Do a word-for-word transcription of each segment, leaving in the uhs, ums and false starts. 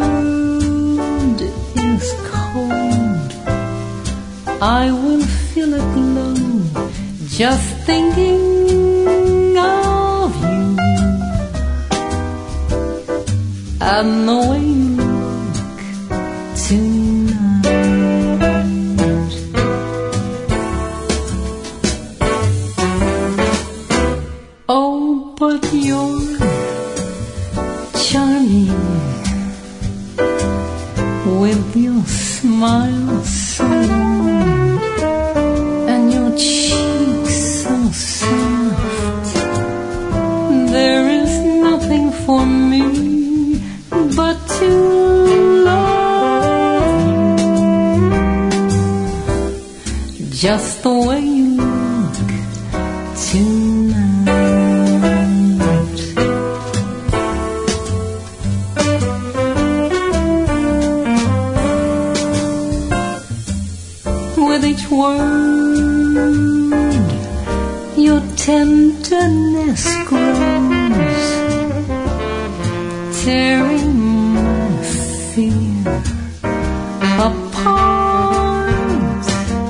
world is cold, I will feel a glow just thinking of you and the way you look tonight. Oh, but you're charming with your smile so warm and your cheeks so soft. There is nothing for me but to love you just the way you look tonight. With each word your tenderness grows, tearing my fear apart.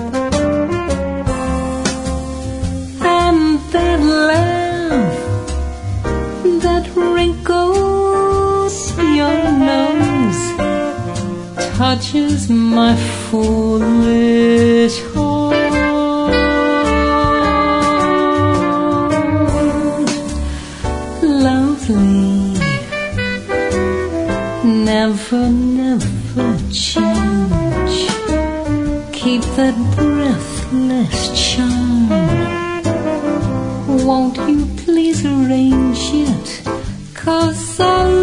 And that laugh that wrinkles your nose touches my foolish heart. Lovely, never, never change. Keep that breathless charm. Won't you please arrange it? 'Cause I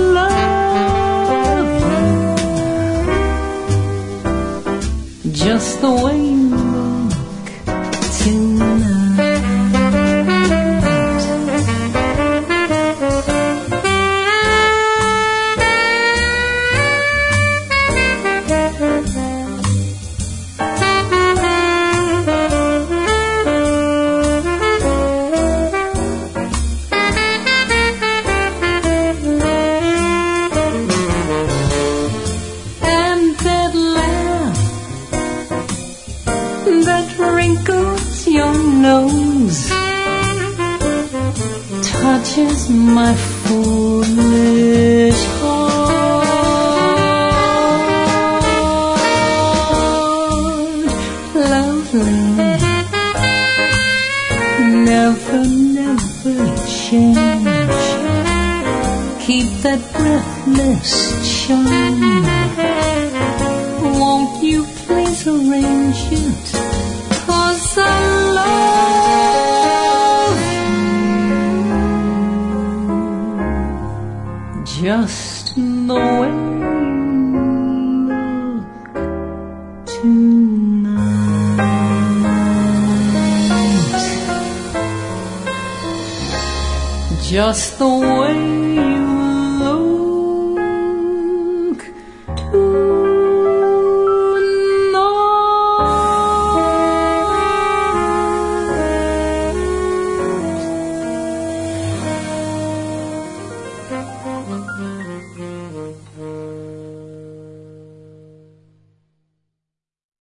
love you just the way you look tonight. That wrinkles your nose touches my foolish heart. Lovely, never, never change. Keep that breathless charm. Won't you please arrange it? 'Cause I love you just the way you look tonight. Just the way